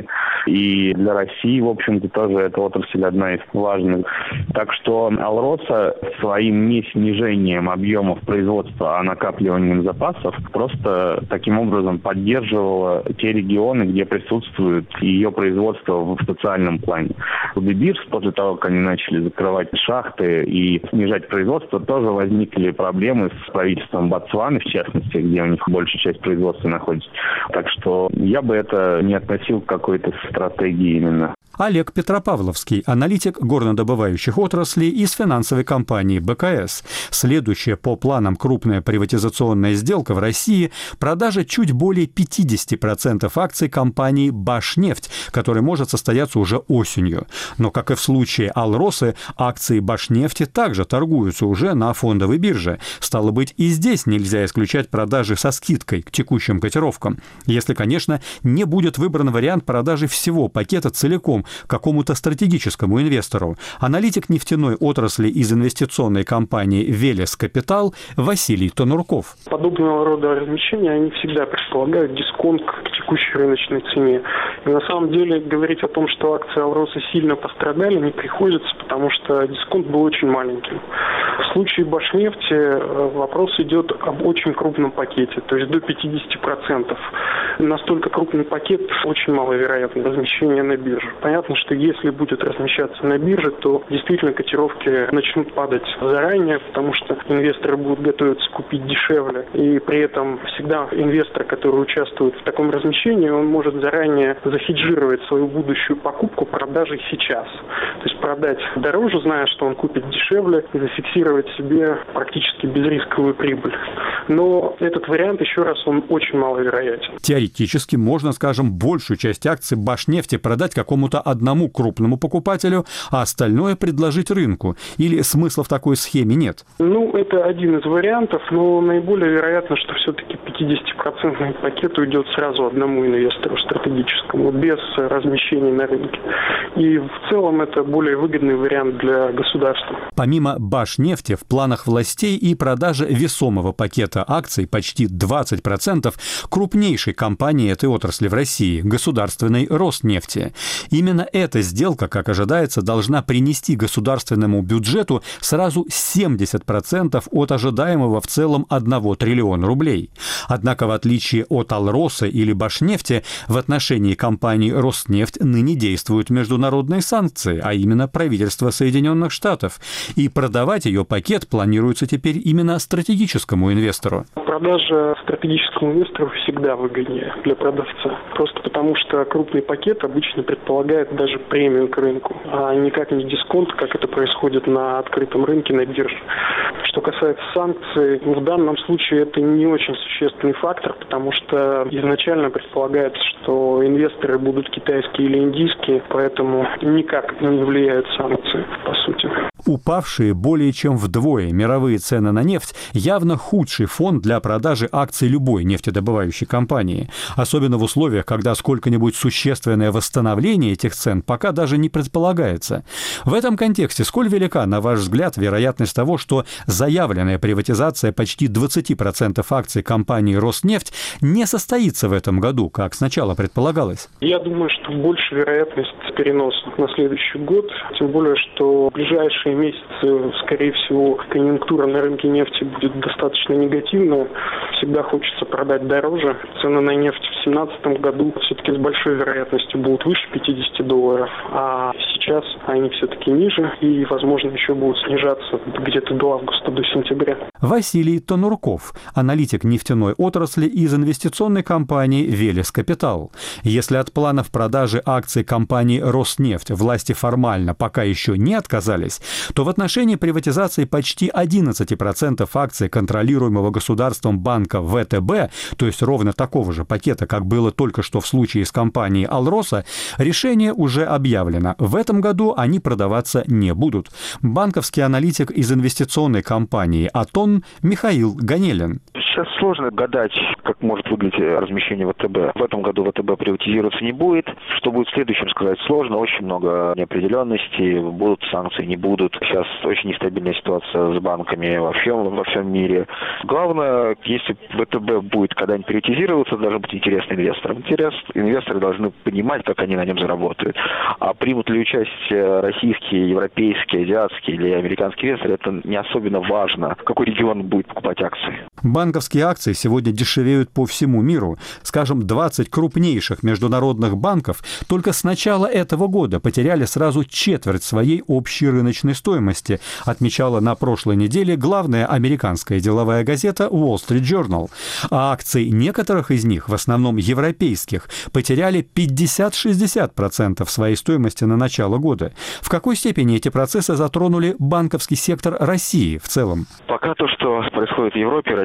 и для России, в общем-то, тоже эта отрасль одна из важных. Так что «Алроса» своим не снижением объемов производства, а накапливанием запасов просто таким образом поддерживала те регионы, где присутствует ее производство в социальном плане. У Де Бирс, после того, как они начали закрывать шахты и снижать производство, тоже возникли проблемы с правительством Ботсваны, в частности, где у них большая часть производства находится. Так что я бы это не относил к какой-то стратегии именно. Олег Петропавловский, аналитик горнодобывающих отраслей из финансовой компании бэ ка эс. Следующая по планам крупная приватизационная сделка в России – продажа чуть более пятьдесят процентов акций компании «Башнефть», которая может состояться уже осенью. Но, как и в случае «Алросы», акции «Башнефти» также торгуются уже на фондовой бирже. Стало быть, и здесь нельзя исключать продажи со скидкой к текущим котировкам. Если, конечно, не будет выбран вариант продажи всего пакета целиком, какому-то стратегическому инвестору. Аналитик нефтяной отрасли из инвестиционной компании «Велес Капитал» Василий Тонурков. Подобного рода размещения, они всегда предполагают дисконт к текущей рыночной цене. И на самом деле говорить о том, что акции «Алроса» сильно пострадали, не приходится, потому что дисконт был очень маленьким. В случае «Башнефти» вопрос идет об очень крупном пакете, то есть до пятьдесят процентов. Настолько крупный пакет, очень маловероятно размещение на бирже. Понятно, что если будет размещаться на бирже, то действительно котировки начнут падать заранее, потому что инвесторы будут готовиться купить дешевле. И при этом всегда инвестор, который участвует в таком размещении, он может заранее захеджировать свою будущую покупку продажей сейчас. То есть продать дороже, зная, что он купит дешевле, и зафиксировать себе практически безрисковую прибыль. Но этот вариант, еще раз, он очень маловероятен. Теоретически можно, скажем, большую часть акций «Башнефти» продать какому-то одному крупному покупателю, а остальное предложить рынку. Или смысла в такой схеме нет? Ну, это один из вариантов, но наиболее вероятно, что все-таки пятидесятипроцентный пакет уйдет сразу одному инвестору стратегическому, без размещений на рынке. И в целом это более выгодный вариант для государства. Помимо «Башнефти» в планах властей и продажа весомого пакета акций почти двадцать процентов крупнейшей компании этой отрасли в России – государственной «Роснефти». Именно эта сделка, как ожидается, должна принести государственному бюджету сразу семьдесят процентов от ожидаемого в целом одного триллиона рублей. Однако, в отличие от «Алроса» или «Башнефти», в отношении компании «Роснефть» ныне действуют международные санкции, а именно правительство Соединенных Штатов. И продавать ее пакет планируется теперь именно стратегическому инвестору. Продажа стратегическому инвестору всегда выгоднее для продавца. Просто потому, что крупный пакет обычно предполагает даже премию к рынку, а никак не дисконт, как это происходит на открытом рынке, на бирже. Что касается санкций, в данном случае это не очень существенный фактор, потому что изначально предполагается, что инвесторы будут китайские или индийские, поэтому никак не влияют санкции, по сути. Упавшие более чем вдвое мировые цены на нефть явно худший фон для продажи акций любой нефтедобывающей компании. Особенно в условиях, когда сколько-нибудь существенное восстановление этих цен пока даже не предполагается. В этом контексте сколь велика, на ваш взгляд, вероятность того, что заявленная приватизация почти двадцати процентов акций компании «Роснефть» не состоится в этом году, как сначала предполагалось? Я думаю, что больше вероятность переноса на следующий год, тем более, что в ближайшие месяцы, скорее всего, конъюнктура на рынке нефти будет достаточно негативная. Всегда хочется продать дороже. Цены на нефть в две тысячи семнадцатом году все-таки с большой вероятностью будут выше пятидесяти долларов, а сейчас они все-таки ниже и, возможно, еще будут снижаться где-то до августа, до сентября. Василий Тонурков, аналитик нефтяной отрасли из инвестиционной компании «Велес Капитал». Если от планов продажи акций компании «Роснефть» власти формально пока еще не отказались, то в отношении приватизации почти одиннадцати процентов акций контролируемого государством банка вэ тэ бэ, то есть ровно такого же пакета, как было только что в случае с компанией «Алроса», решение уже объявлено. В этом году они продаваться не будут. Банковский аналитик из инвестиционной компании «Атон» Михаил Ганелин. Сейчас сложно гадать, как может выглядеть размещение вэ тэ бэ. В этом году вэ тэ бэ приватизироваться не будет. Что будет в следующем, сказать сложно. Очень много неопределенностей. Будут санкции, не будут. Сейчас очень нестабильная ситуация с банками во всем, во всем мире. Главное, если вэ тэ бэ будет когда-нибудь приватизироваться, должен быть интересный инвесторам. Интерес, инвесторы должны понимать, как они на нем заработают. А примут ли участие российские, европейские, азиатские или американские инвесторы, это не особенно важно, какой регион будет покупать акции. Банковские акции сегодня дешевеют по всему миру. Скажем, двадцать крупнейших международных банков только с начала этого года потеряли сразу четверть своей общей рыночной стоимости, отмечала на прошлой неделе главная американская деловая газета Wall Street Journal. А акции некоторых из них, в основном европейских, потеряли пятьдесят-шестьдесят процентов своей стоимости на начало года. В какой степени эти процессы затронули банковский сектор России в целом? Пока то, что происходит в Европе,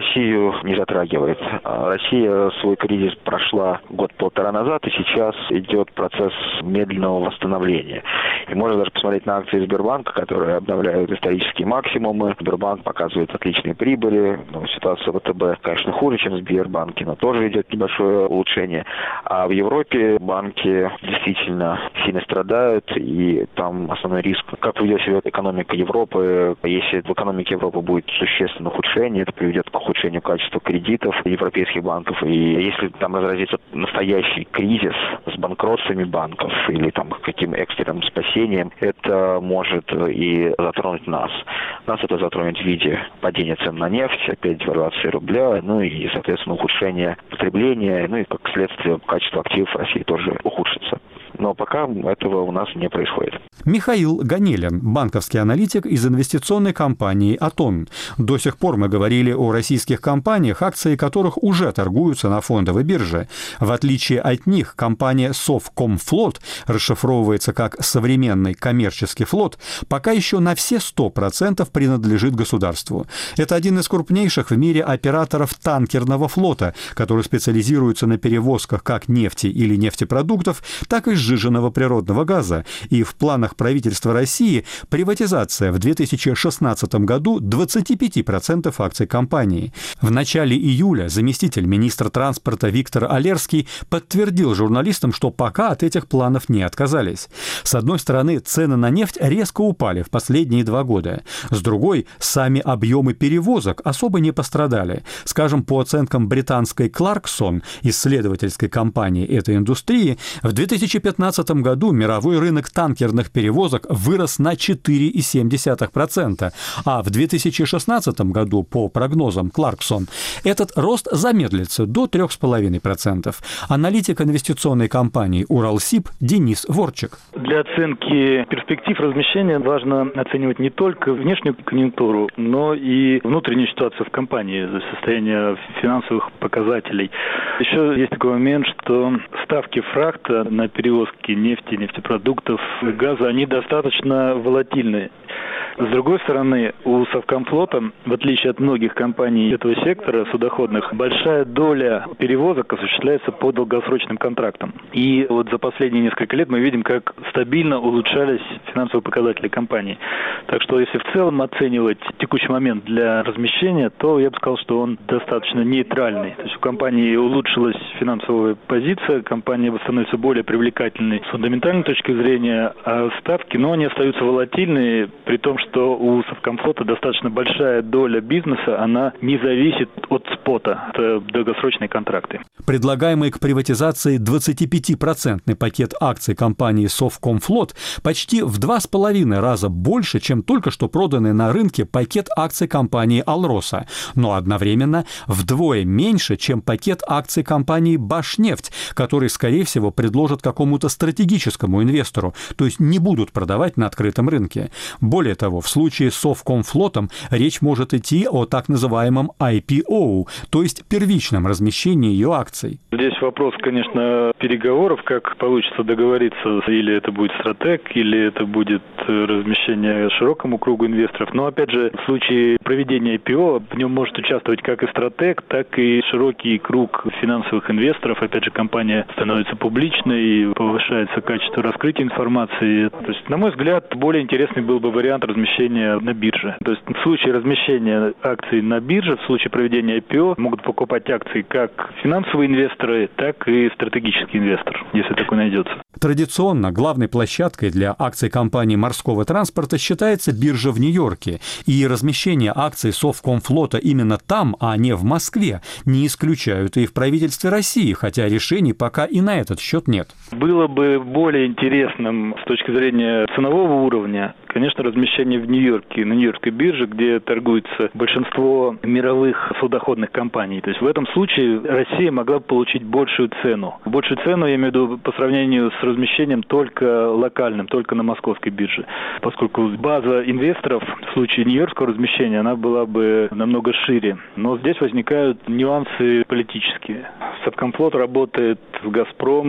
Россию не затрагивает. Россия свой кризис прошла год-полтора назад, и сейчас идет процесс медленного восстановления. И можно даже посмотреть на акции Сбербанка, которые обновляют исторические максимумы. Сбербанк показывает отличные прибыли. Ну, ситуация в ВТБ, конечно, хуже, чем в Сбербанке, но тоже идет небольшое улучшение. А в Европе банки действительно сильно страдают, и там основной риск, как поведет себя экономика Европы. Если в экономике Европы будет существенное ухудшение, это приведет к ухудшению качества кредитов европейских банков. И если там разразится настоящий кризис с банкротствами банков или там каким экстренным спасением, это может и затронуть нас. Нас это затронет в виде падения цен на нефть, опять девальвации рубля, ну и, соответственно, ухудшения потребления, ну и, как следствие, качество активов в России тоже ухудшится. Но пока этого у нас не происходит. Михаил Ганелин, банковский аналитик из инвестиционной компании «Атон». До сих пор мы говорили о российских компаниях, акции которых уже торгуются на фондовой бирже. В отличие от них, компания Совкомфлот, расшифровывается как «современный коммерческий флот», пока еще на все сто процентов принадлежит государству. Это один из крупнейших в мире операторов танкерного флота, который специализируется на перевозках как нефти или нефтепродуктов, так и сжиженного природного газа, и в планах правительства России приватизация в две тысячи шестнадцатом году двадцать пять процентов акций компании. В начале июля заместитель министра транспорта Виктор Олерский подтвердил журналистам, что пока от этих планов не отказались. С одной стороны, цены на нефть резко упали в последние два года. С другой, сами объемы перевозок особо не пострадали. Скажем, по оценкам британской Clarkson, исследовательской компании этой индустрии, в две тысячи пятнадцатом году мировой рынок танкерных перевозок вырос на четыре целых семь десятых процента, а в две тысячи шестнадцатом году, по прогнозам Clarkson, этот рост замедлится до три целых пять десятых процента. Аналитик инвестиционной компании «Уралсиб» Денис Ворчик. Для оценки перспектив размещения важно оценивать не только внешнюю конъюнктуру, но и внутреннюю ситуацию в компании, состояние финансовых показателей. Еще есть такой момент, что ставки фрахта на перевозки нефти, нефтепродуктов, газа, они достаточно волатильны. С другой стороны, у Совкомфлота, в отличие от многих компаний этого сектора судоходных, большая доля перевозок осуществляется по долгосрочным контрактам. И вот за последние несколько лет мы видим, как стабильно улучшались финансовые показатели компании. Так что если в целом оценивать текущий момент для размещения, то я бы сказал, что он достаточно нейтральный. То есть у компании улучшилась финансовая позиция, компания становится более привлекательной с фундаментальной точки зрения, а ставки, но они остаются волатильные, при том, что у Совкомфлота достаточно большая доля бизнеса, она не зависит от спота, это долгосрочные контракты. Предлагаемый к приватизации двадцатипятипроцентный пакет акций компании Совкомфлот почти в два с половиной раза больше, чем только что проданный на рынке пакет акций компании Алроса, но одновременно вдвое меньше, чем пакет акций компании Башнефть, который, скорее всего, предложат какому-то стратегическому инвестору, то есть не будут продавать на открытом рынке. Более того, в случае с Совкомфлотом речь может идти о так называемом ай пи о, то есть первичном размещении ее акций. Здесь вопрос, конечно, переговоров, как получится договориться, или это будет стратег, или это будет размещение широкому кругу инвесторов. Но, опять же, в случае проведения ай пи о в нем может участвовать как и стратег, так и широкий круг финансовых инвесторов. Опять же, компания становится публичной, повышается качество раскрытия информации. То есть, на мой взгляд, более интересный был бы вариант размещения на бирже. То есть в случае размещения акций на бирже, в случае проведения ай пи о, могут покупать акции как финансовые инвесторы, так и стратегический инвестор, если такой найдется. Традиционно главной площадкой для акций компании морского транспорта считается биржа в Нью-Йорке, и размещение акций Совкомфлота именно там, а не в Москве, не исключают и в правительстве России, хотя решений пока и на этот счет нет. Было бы более интересным с точки зрения ценового уровня, конечно, размещение в Нью-Йорке, на Нью-Йоркской бирже, где торгуется большинство мировых судоходных компаний. То есть в этом случае Россия могла бы получить большую цену. Большую цену, я имею в виду, по сравнению с размещением только локальным, только на московской бирже. Поскольку база инвесторов в случае нью-йоркского размещения, она была бы намного шире. Но здесь возникают нюансы политические. Совкомфлот работает с «Газпромом»,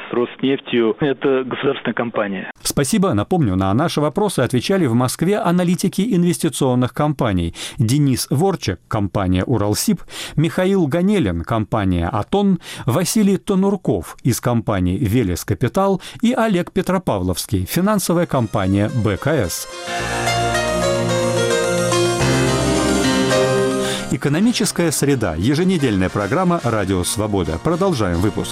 с Роснефтью. Это государственная компания. Спасибо. Напомню, на наши вопросы отвечали в Москве аналитики инвестиционных компаний. Денис Ворчек, компания «Уралсиб», Михаил Ганелин, компания «Атон», Василий Тонурков из компании «Велес Капитал» и Олег Петропавловский, финансовая компания «БКС». Экономическая среда. Еженедельная программа «Радио Свобода». Продолжаем выпуск.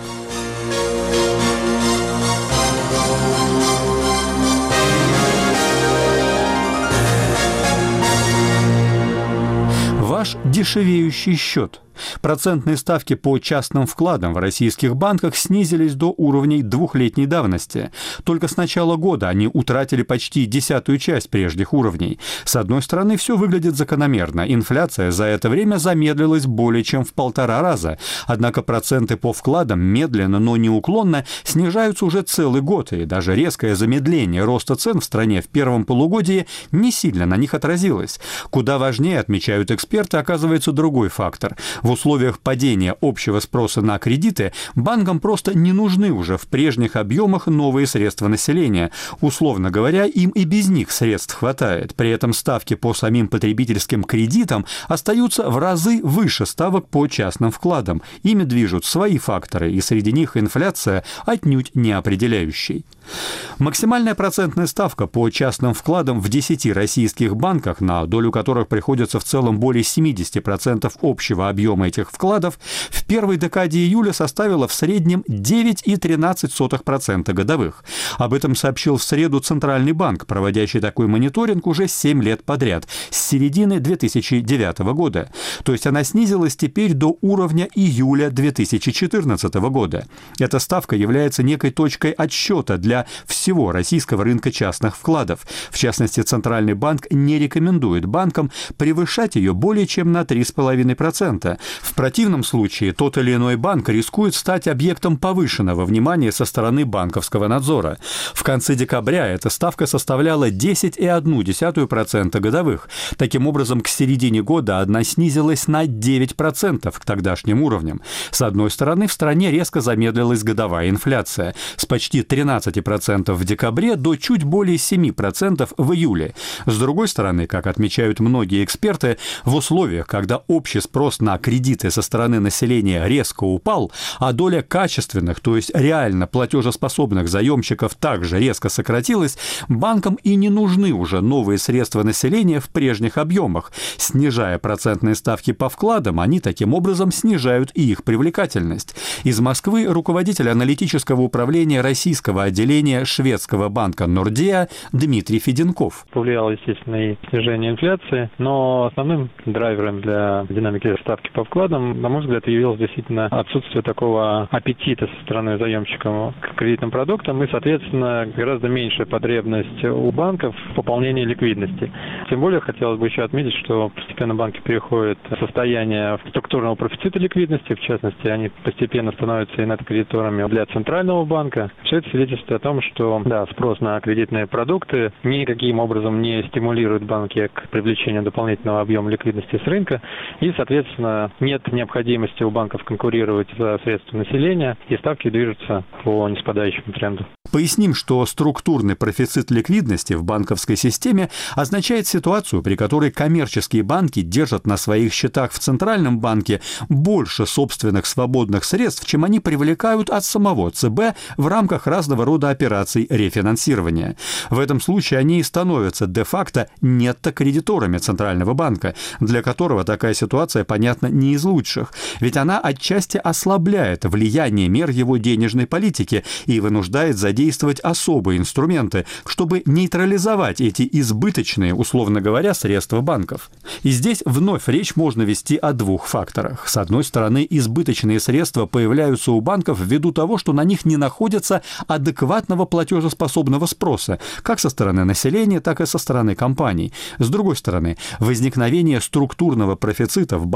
Ваш дешевеющий счет. Процентные ставки по частным вкладам в российских банках снизились до уровней двухлетней давности. Только с начала года они утратили почти десятую часть прежних уровней. С одной стороны, все выглядит закономерно. Инфляция за это время замедлилась более чем в полтора раза. Однако проценты по вкладам медленно, но неуклонно снижаются уже целый год, и даже резкое замедление роста цен в стране в первом полугодии не сильно на них отразилось. Куда важнее, отмечают эксперты, оказывается другой фактор. В условиях падения общего спроса на кредиты банкам просто не нужны уже в прежних объемах новые средства населения. Условно говоря, им и без них средств хватает. При этом ставки по самим потребительским кредитам остаются в разы выше ставок по частным вкладам. Ими движут свои факторы, и среди них инфляция отнюдь не определяющей. Максимальная процентная ставка по частным вкладам в десяти российских банках, на долю которых приходится в целом более семьдесят процентов общего объема этих вкладов, в первой декаде июля составила в среднем девять целых тринадцать сотых процента годовых. Об этом сообщил в среду Центральный банк, проводящий такой мониторинг уже семь лет подряд, с середины две тысячи девятого года. То есть она снизилась теперь до уровня июля две тысячи четырнадцатого года. Эта ставка является некой точкой отсчета для всего российского рынка частных вкладов. В частности, Центральный банк не рекомендует банкам превышать ее более чем на три целых пять десятых процента. В противном случае тот или иной банк рискует стать объектом повышенного внимания со стороны банковского надзора. В конце декабря эта ставка составляла десять целых одну десятую процента годовых. Таким образом, к середине года она снизилась на девять процентов к тогдашним уровням. С одной стороны, в стране резко замедлилась годовая инфляция с почти тринадцати процентов в декабре до чуть более семи процентов в июле. С другой стороны, как отмечают многие эксперты, в условиях, когда общий спрос на кредиты со стороны населения резко упал, а доля качественных, то есть реально платежеспособных заемщиков также резко сократилась, банкам и не нужны уже новые средства населения в прежних объемах. Снижая процентные ставки по вкладам, они таким образом снижают и их привлекательность. Из Москвы руководитель аналитического управления российского отделения шведского банка Нордеа Дмитрий Феденков. Повлияло, естественно, и снижение инфляции, но основным драйвером для динамики ставки по вкладам, на мой взгляд, явилось действительно отсутствие такого аппетита со стороны заемщиков к кредитным продуктам и, соответственно, гораздо меньшая потребность у банков в пополнении ликвидности. Тем более, хотелось бы еще отметить, что постепенно банки переходят в состояние структурного профицита ликвидности, в частности, они постепенно становятся инвестор-кредиторами для Центрального банка. Все это свидетельствует о том, что да, спрос на кредитные продукты никаким образом не стимулирует банки к привлечению дополнительного объема ликвидности с рынка, и, соответственно, нет необходимости у банков конкурировать за средства населения, и ставки движутся по ниспадающему тренду. Поясним, что структурный профицит ликвидности в банковской системе означает ситуацию, при которой коммерческие банки держат на своих счетах в Центральном банке больше собственных свободных средств, чем они привлекают от самого ЦБ в рамках разного рода операций рефинансирования. В этом случае они и становятся де-факто нетто-кредиторами Центрального банка, для которого такая ситуация, понятно, не из лучших, ведь она отчасти ослабляет влияние мер его денежной политики и вынуждает задействовать особые инструменты, чтобы нейтрализовать эти избыточные, условно говоря, средства банков. И здесь вновь речь можно вести о двух факторах. С одной стороны, избыточные средства появляются у банков ввиду того, что на них не находится адекватного платежеспособного спроса, как со стороны населения, так и со стороны компаний. С другой стороны, возникновение структурного профицита в банковской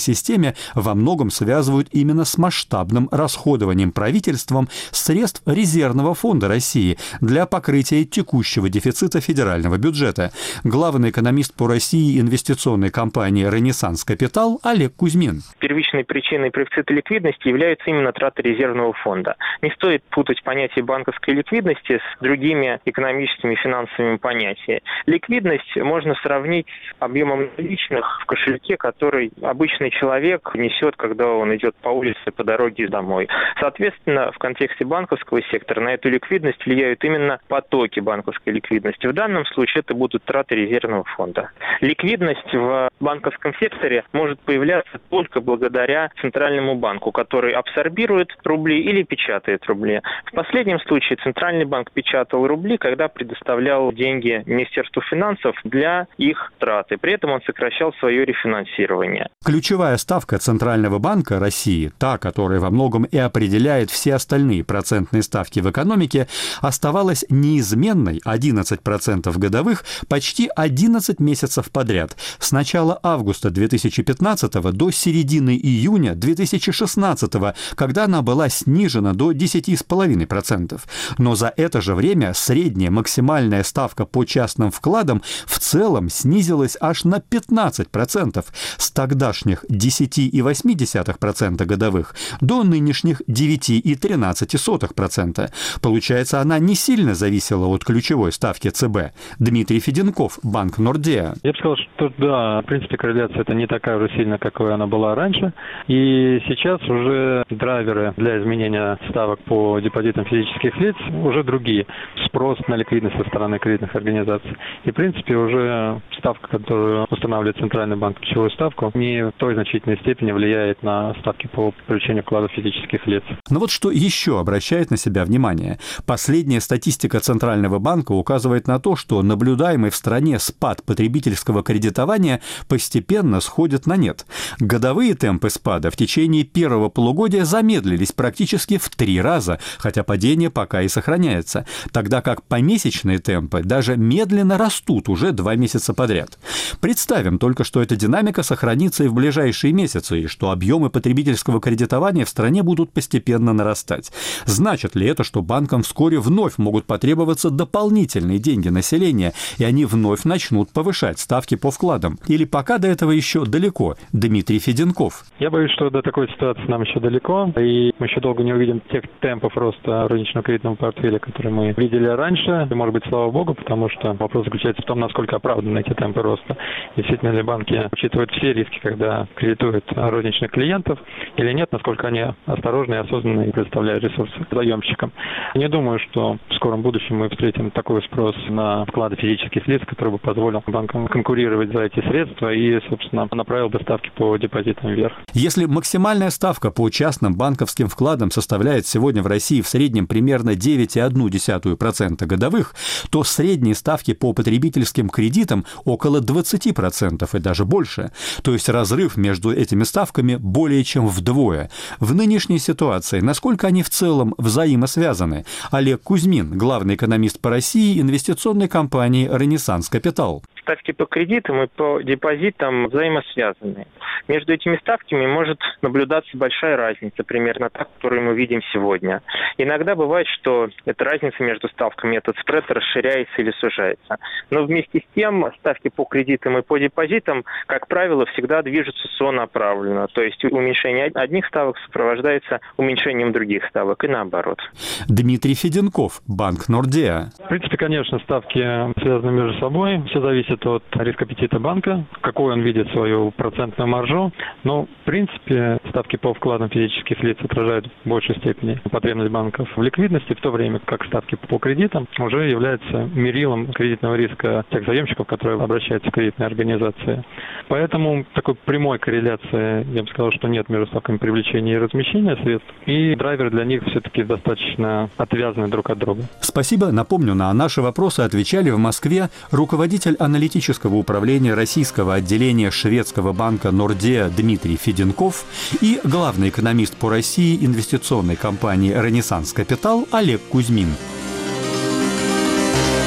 системе во многом связывают именно с масштабным расходованием правительством средств резервного фонда России для покрытия текущего дефицита федерального бюджета. Главный экономист по России инвестиционной компании «Ренессанс Капитал» Олег Кузьмин. Первичной причиной профицита ликвидности является именно трата резервного фонда. Не стоит путать понятие банковской ликвидности с другими экономическими и финансовыми понятиями. Ликвидность можно сравнить с объемом наличных в кошельке, который обычный человек несет, когда он идет по улице, по дороге домой. Соответственно, в контексте банковского сектора на эту ликвидность влияют именно потоки банковской ликвидности. В данном случае это будут траты резервного фонда. Ликвидность в банковском секторе может появляться только благодаря Центральному банку, который абсорбирует рубли или печатает рубли. В последнем случае Центральный банк печатал рубли, когда предоставлял деньги Министерству финансов для их траты. При этом он сокращал свое рефинансирование. Ключевая ставка Центрального банка России, та, которая во многом и определяет все остальные процентные ставки в экономике, оставалась неизменной одиннадцать процентов годовых почти одиннадцать месяцев подряд, с начала августа две тысячи пятнадцатого до середины июня две тысячи шестнадцатого, когда она была снижена до десять целых пять десятых процента. Но за это же время средняя максимальная ставка по частным вкладам в целом снизилась аж на пятнадцать процентов с тогдашних десять целых восемь десятых процента годовых до нынешних девять целых тринадцать сотых процента. Получается, она не сильно зависела от ключевой ставки ЦБ. Дмитрий Феденков, Банк Нордеа. Я бы сказал, что да, в принципе, корреляция это не такая уже сильная, какой она была раньше. И сейчас уже драйверы для изменения ставок по депозитам физических лиц уже другие. Спрос на ликвидность со стороны кредитных организаций. И, в принципе, уже ставка, которую устанавливает Центральный банк, ключевую ставку, не в той значительной степени влияет на ставки по привлечению вкладов физических лиц. Но вот что еще обращает на себя внимание. Последняя статистика Центрального банка указывает на то, что наблюдаемый в стране спад потребительского кредитования постепенно сходит на нет. Годовые темпы спада в течение первого полугодия замедлились практически в три раза, хотя падение пока и сохраняется, тогда как помесячные темпы даже медленно растут уже два месяца подряд. Представим только, что эта динамика сохранится и в ближайшие месяцы, и что объемы потребительского кредитования в стране будут постепенно нарастать. Значит ли это, что банкам вскоре вновь могут потребоваться дополнительные деньги населения, и они вновь начнут повышать ставки по вкладам? Или пока до этого еще далеко? Дмитрий Феденков. Я боюсь, что до такой ситуации нам еще далеко, и мы еще долго не увидим тех темпов роста розничного кредитного портфеля, которые мы видели раньше. И, может быть, слава богу, потому что вопрос заключается в том, насколько оправданы эти темпы роста. Действительно ли банки учитывают все риски, когда кредитуют розничных клиентов, или нет, насколько они осторожны и осознанно предоставляют ресурсы заемщикам. Не думаю, что в скором будущем мы встретим такой спрос на вклады физических лиц, который бы позволил банкам конкурировать за эти средства и, собственно, направил бы ставки по депозитам вверх. Если максимальная ставка по частным банковским вкладам составляет сегодня в России в среднем примерно девять целых одну десятую процента годовых, то средние ставки по потребительским кредитам около двадцать процентов и даже больше. То есть разрыв между этими ставками более чем вдвое. В нынешней ситуации насколько они в целом взаимосвязаны? Олег Кузьмин, главный экономист по России инвестиционной компании «Ренессанс Капитал». Ставки по кредитам и по депозитам взаимосвязаны. Между этими ставками может наблюдаться большая разница, примерно та, которую мы видим сегодня. Иногда бывает, что эта разница между ставками, этот спред расширяется или сужается. Но вместе с тем ставки по кредитам и по депозитам, как правило, всегда движутся сонаправленно. То есть уменьшение одних ставок сопровождается уменьшением других ставок и наоборот. Дмитрий Феденков, Банк Нордеа. В принципе, конечно, ставки связаны между собой. Все зависит от риска аппетита банка, какой он видит свою процентную маржу. Но, в принципе, ставки по вкладам физических лиц отражают в большей степени потребность банков в ликвидности, в то время как ставки по кредитам уже являются мерилом кредитного риска тех заемщиков, которые обращаются к кредитной организации. Поэтому такой прямой корреляции, я бы сказал, что нет между ставками привлечения и размещения средств. И драйверы для них все-таки достаточно отвязаны друг от друга. Спасибо. Напомню, на наши вопросы отвечали в Москве руководитель аналитического управления российского отделения шведского банка Нордеа Дмитрий Феденков и главный экономист по России инвестиционной компании «Ренессанс Капитал» Олег Кузьмин.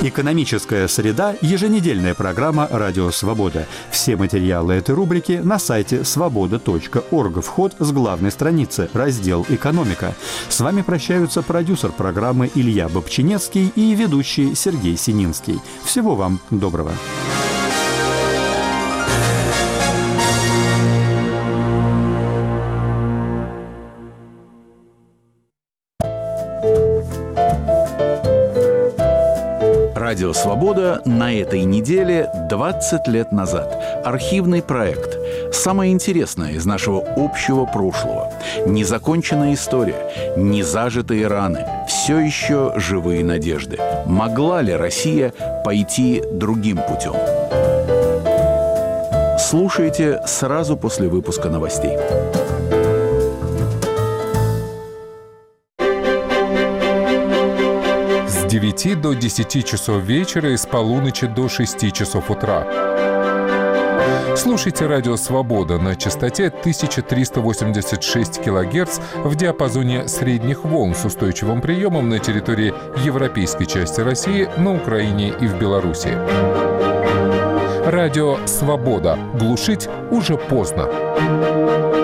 Экономическая среда – еженедельная программа «Радио Свобода». Все материалы этой рубрики на сайте свобода точка орг. Вход с главной страницы, раздел «Экономика». С вами прощаются продюсер программы Илья Бобчинецкий и ведущий Сергей Сининский. Всего вам доброго. Радио «Свобода» на этой неделе двадцать лет назад. Архивный проект. Самое интересное из нашего общего прошлого. Незаконченная история, незажитые раны, все еще живые надежды. Могла ли Россия пойти другим путем? Слушайте сразу после выпуска новостей. С девяти до десяти часов вечера и с полуночи до шести часов утра. Слушайте радио «Свобода» на частоте тысяча триста восемьдесят шесть килогерц в диапазоне средних волн с устойчивым приемом на территории европейской части России, на Украине и в Беларуси. Радио «Свобода». Глушить уже поздно.